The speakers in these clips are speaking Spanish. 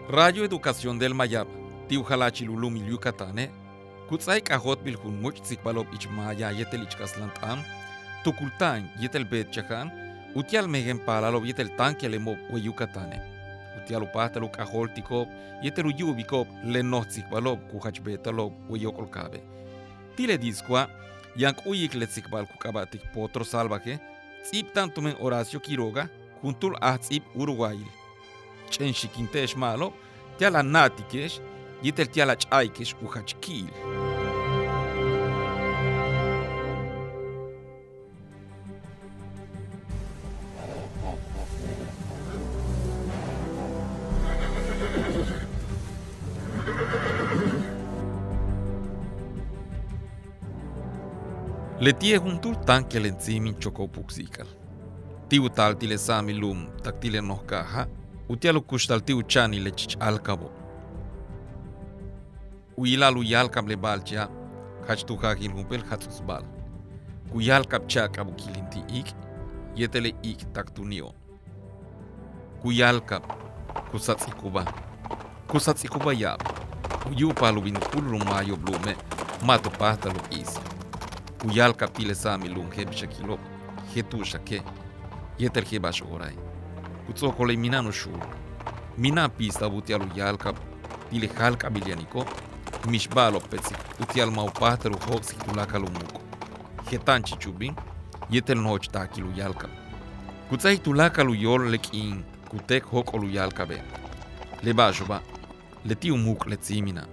Radio Educación del Mayab, Tiujalachilulum Yucatane, Kutzai Kahot Bilhunmuch Zikbalop Ichmaya Yetel Ichkaslantam, Tukultan Yetel Bet Chahan, Utial Megen Palalo Yetel Tankelemop we Yucatane, Utial Upatalu Kaholtikop, Yetel Uyubikop, Lenot Zikbalop, Kuhachbetalop, we Yokolkabe. Tile Disqua, Yank Uyik Letzikbal Kukabatik Potro Salvaje, Zip Tantumen Horacio Quiroga, Juntul Atzip Uruguayil. Chenchikintesh malo, tiala natikesh, yitel tiala chaikesh uhachkil. Le tie juntul tanke lenzimin chocopuxikal. Tiu tal tile sami lum, tak tile nohkaha, Utialu kustaltiu chani le chich alcabo. Uilalu yalkam le balcha, hachtuha hilhumpel hatzusbal. Kuyalkap chakabu kilinti ik, yetele ik taktunio. Kuyalkap kusatsikuba. Kusatsikuba yab. Uyupalu binukulu mayo blume, mato pahtalu is. Kuyalkap tile sami lum hebshakilo, hetushake, yetel hebash orai. Kutsokole minano shur. Mina pista butialu yalkap, tile halka bilianiko, mishbalo petsik, utial maupataru hoxik tulakalu muko. Hetanchi chubin, yetel noch takilu yalkap. Kutsai tulakalu yol lekin, kutek hokolu yalkabe. Le bajoba, le tiu muk le tsimina.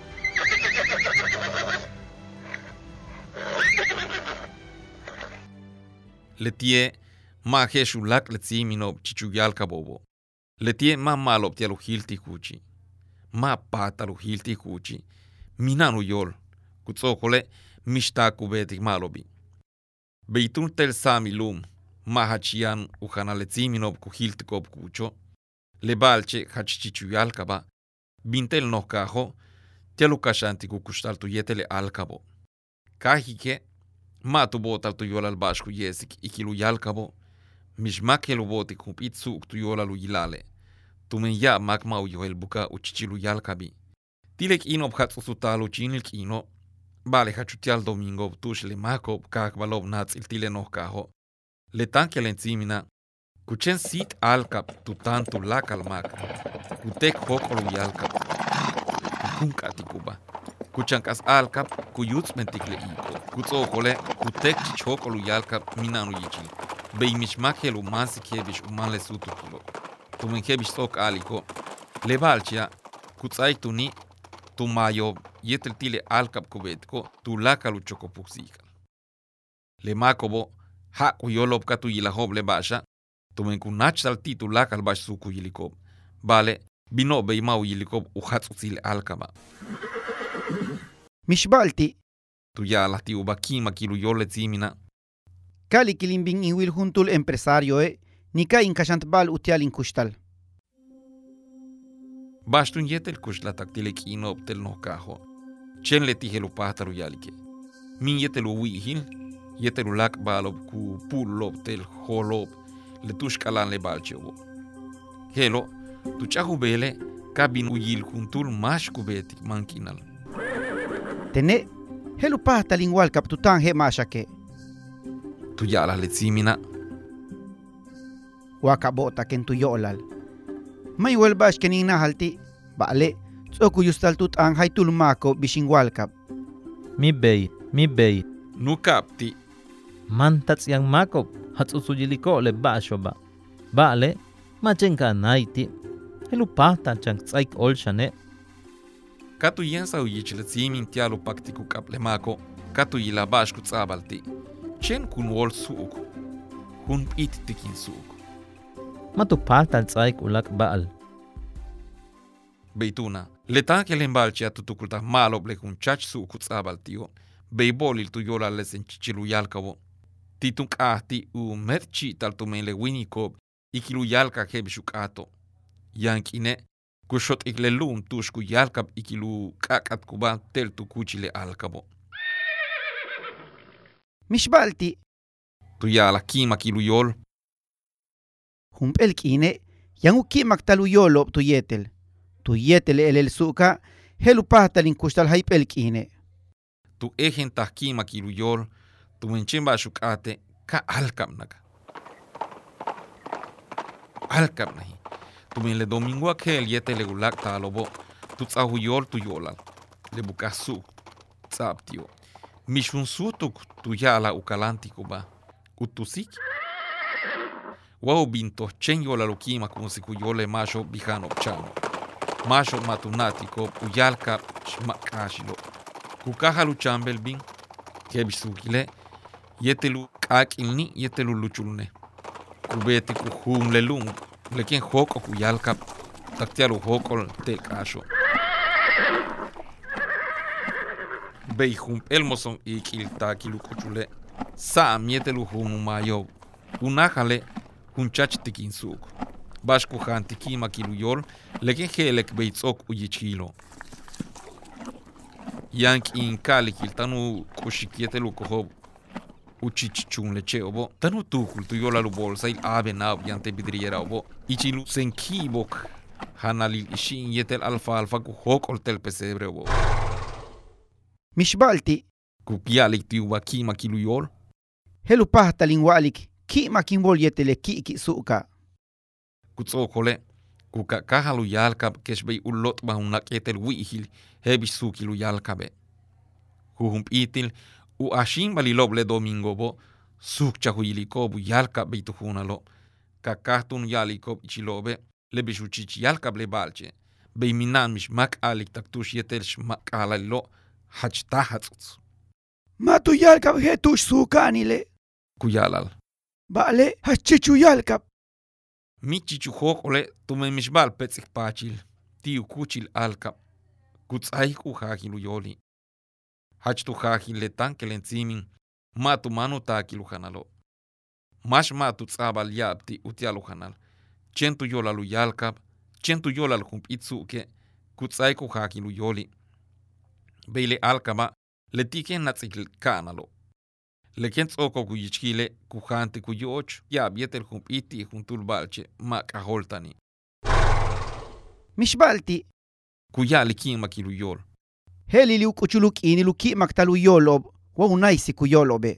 Le tie, ma heshu lak le tsimino chichuyalka bobo. Le tie ma malop tialu hilti kuchi. Ma patalu hilti kuchi. Minanu yol. Kutsokole mishtaku betik malobi. Beitun tel sami lum. Ma hachian uhana le tsimino ku hilti kop kucho. Le balche hachichuyalka ba. Bintel no kaho. Tialu kashanti kukustal tu yetele alkabo. Kahike. Ma tu botal tu yol al bashku yesik ikilu yalkabo. Mishmakelu boti kupit suk tu yola lu yilale. Tumen ya makmau yoel buka uchichilu yalkabi. Tilek ino bhatsu sutalu chinilk ino. Bale hachutial domingo tush le makob kakbalov nats il tile nohkaho. Le tanke lenzimina. Kuchen sit alkap tu tantu lakal mak. Kutek hokolu yalkap. Kunkati kuba. Kuchankas alkap kuyuts mentikle iko. Kutsokole kutek chichokolu yalkap minanu yichil. Beimishmakelu mansi kebish umanle sutukulo. Tumen kebish sok aliko. Le balchia, kutsai tuni, tu mayo yetel tile alkap kubetko, tu lakalu chokopuxikal. Le makobo, ha kuyolob katu yilahob le basha, tumen kunach salti tu lakal bash suku yilikob. Bale, bino beimau yilikob uhatzuzile alkaba. Mishbalti. Tu ya lahti ubakima kilu yole zimina. Kali kilimbing iwil juntul empresario nika inkashantbal utial inkushtal. Bastun yetel kushla taktilek inop tel nokaho. Chen le tihelu pahtaru yalike. Min yetelu wihil, yetelu lak balob ku pulob tel holob, le tushkalan le balchewo. Helo, tu chahubele, kabin uyil juntul mash kubetik mankinal. Tene, helu pahtal inwal kaptutan he mashake. Tu yala le tsimina. Wakabota ken tu yolal. May welbash kening nahalti. Bale, tsoku yustal tut ang hay tulmako bishing walkap. Mi beit. Nukapti. Mantats yang makop, hats usujiliko le basho ba. Bale, machenka naiti. Helu pata chang tsaik olshane. Katu yensa uyich le tsimin tialu paktiku kap le mako. Katu yila bashku tsabalti. Chen kun wol suuk. Kun it tikin suuk. Matu pata tsaik ulak baal. Beituna, le tanke le mbalchi atutukulta malob le kun chach suuk tsabaltio. Beibolil tu yola le senchichilu yalkabo. Titunk ahti u metchi tal tumen le winikob. Ikilu yalka hebishuk ato. Yankine, kushot ikle lum tushku yalkab ikilu kakat kuba tel tu kuchile alkabo. Mishbalti. Tu yala kima kilu yol. Humpel kine, yang uki maktalu yolo tu yetel. Tu yetele el suka helu pahtalin kustal haipel kine. Tu ejen tahkima kiluyol, tu menchimba shukate ka alkamnaga. Alkamnahi. Tu men le domingo aquel yetele gulak talobo, tu tsahuyol tu yolal. Le bukasu tsaptio. Mishun sutuk tu yala ukalantico ba. Utusik. Wao binto chen yola lukima kun sikuyole masho bijano chano. Masho matunatiko uyalka shmakashilo. Kukaha luchambel bin. Kebisukile. Yetelu kakilni yetelu luchulne. Kubeti kuhum lelung. Lekin hoko kuyalka. Taktialu hokol tel kasho. Beihum elmoson ikilta kilukuchule. Sa mietelu humu mayo. Unahale hunchach tikin suko. Bashku hantikima kiluyol. Lekin helek beitzok uyichilo. Yank in kalikil tanu kushikietelu kohob. Uchichichun leche obo. Tanu tukul tu yola lu bolsa il ave nab yante bidriera obo. Ichilu senkibok. Hanalil ishin yetel alfa kuhok oltel pesebre obo. Mishbalti Kukialik tiuba kima kiluyol. helu pahtalin walik ki makimbol yetele ki suka. Kutsokole. Kuka kahalu yalkab keshbei ullot bahunak yetel wihil hebis sukilu yalkabe. Kuhump itil u ashin baliloble domingo bo sukcha huilikobu yalkab beituhunalo. Kakahtun yalikob ichilobe lebishuchich yalkab le balche. Bei minan mish mak alik taktush yetel shmak alalilo hachtahatsuts. Matu yalkab hetush suka anile. Kuyalal. Bale hachichu yalkab. Michichu hokole tume mishbal petsik pachil. Tiu kuchil alkab. Kutsaik uhakilu yoli. Hachtu hakil le tanke lenzimin. Matu manu takilu hanalo. Mash matu tsabal yabti utialu hanal. Chentu yolalu yalkab. Chentu yolal hump itsuke. Kutsaik uhakilu yoli. Beile alkaba le tiken natsik kanalo. Leken tsoko kuyichkile kuhante kuyoch ya bietel hump iti juntul balche mak aholtani. Mishbalti Kuyali kima kiluyol. heli liu kuchuluk inilu ki maktalu yolob wa unaisi kuyolobe.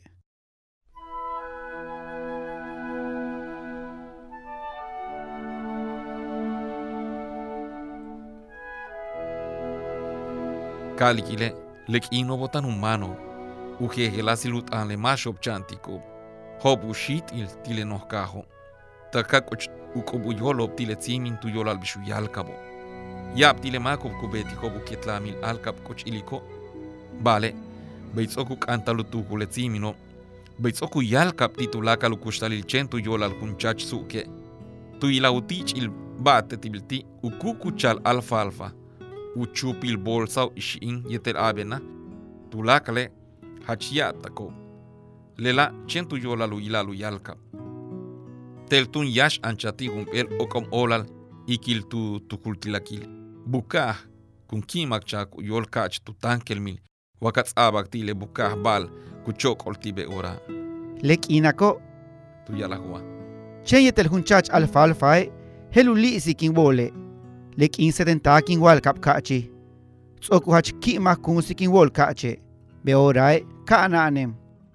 Kalikile lek ino botan humano. Ujegelasilut an le mashob chantiko. Hobu shit il tile nohkajo. Takakoch ukobuyolob tile tsimin tu yolal bishu yalkabo. Yab tile makob kubetiko buketlamil alkab koch iliko. Bale, beitzoku kantalu tukule tsimino. Beitzoku yalkab titulaka lukustalil chentu yolal kunchach suke. Tu ilautich il bate tibilti ukukuchal alfalfa. Uchupil bolsao ishin yetel abena. Tulakale hachiyatako. Lela chentu yolalu ilalu yalka. Teltun yash anchati gumpel okom olal ikil tu tukultilakil. Bukah kun kimak chak yol kach tu tankelmil. Wakats abak tile bukah bal kuchok oltibe ora. Lek inako Tu yalahua. chen yetel hunchach alfalfae helu liisi kin bole. Lek in sedentakin walkab kachi. Tsoku hach ki makunsikin wol kache. Beorae kana anem.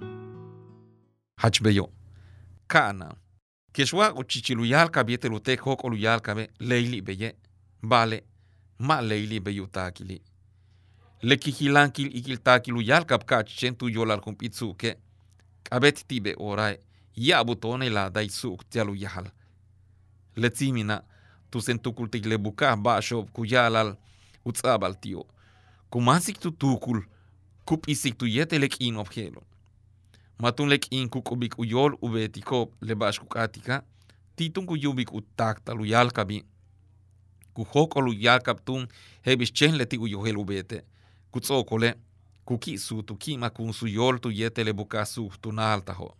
Hachbeyo. Kana. Keshwa uchichilu yalka bietelu tek hok olu yalka be leili beye. Bale. Ma leili beyu takili. Lekihilankil ikil takilu yalkab kach chentu yolal kumpitsuke. Kabet tibe orae. Ya butone la dai suk tialu yahal. Letzimina. Tu sentukultik le bukah bashob kuyalal utsabal tio. Kumansik tu tukul. Kup isik tu yetelek in obhelo. Matun lek in kukubik uyol ubetikop le bashkukatika. Titun kuyubik utakta lu yalkabi. Kuhoko lu yalkab tun hebis chen leti uyohel ubete. Kutsokole. Kukisu tu kima kun su yol tu yetele bukasu tu naaltaho.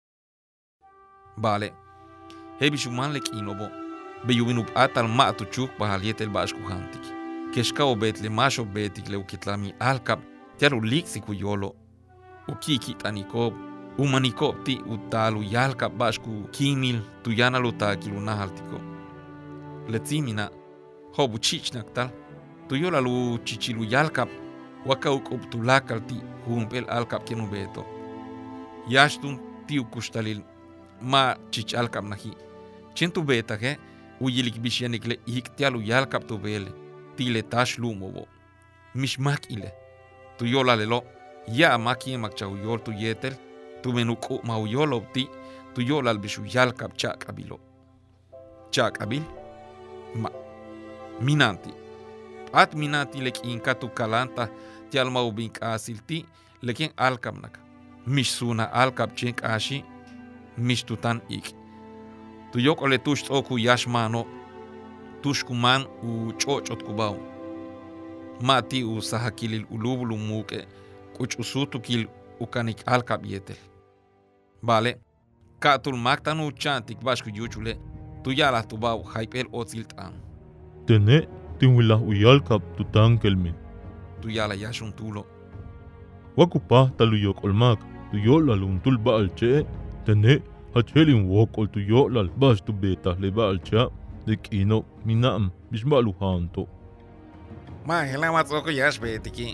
Bale. Hebis uman lek inobo. Beyubinup atal ma tu chuk bahal yetel bashkuhantik. Keshka obet le masho betik le ukitlami alkab. Tiaru liksi kuyolo. Ukiki tanikob. Umanikob ti utalu yalkab bashku kimil tu yanalu takilu nahaltiko. Letzimina. hobu chichnaktal tu yola lu chichilu yalkap waka ukub tulakal ti humpel alkap kenu beto yashtun tiu kustalil ma chich alkap nahi chentu beta ke uyilik bishanikle iktialu yalkap tu bele tile tashlu mobo mishmak ile tu yola lelo ya maki makchau yol tu yetel tu menuku mau yolo ti tu yola bishu yalkap chakabilo chakabil ma minanti at minanti lek inka tu kalanta ti almau bink asilti leken alkamnak mish suna alkap chenk ashi mish tutan ik tu yok ole tush oku yashmano tush kuman u chochot kubao mati u sahakilil ulubulu muke kuch usutukil ukanik alkap yetel vale katul maktanu chantik bashku yuchule tu yala tu bau haipel otziltan Tene tinwila uyalkap tutan kelmin. tu yala yashun tulo Wakupa taluyok olmak tuyola luntul baalche. Tene hachelin wokol tuyolal bas tu beta le baalcha. De kino minam bismalu hanto. ma hela matsoko yash betiki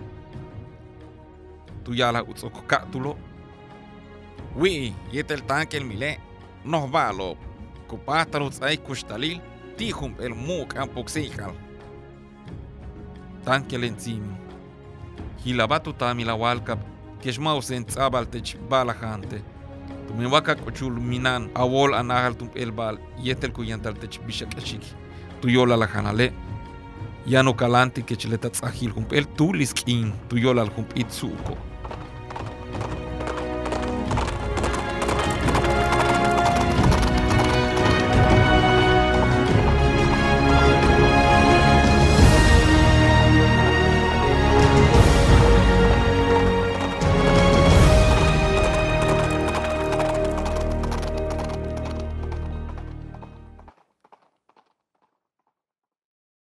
tu yala utsoko katulo wi yetel tankel mile no valo kupatalu tsai kustalil tihum el muk ampoxikal tankel encimi hilabatu tamila walkap keshmau sentsabal tech balahante tumiwaka kuchul minan awol anahal tum el bal yetel kuyantal tech bishakashik tu yola la hanale yano kalanti kechleta tsahil humpel tuliskin tu yola al humpit suko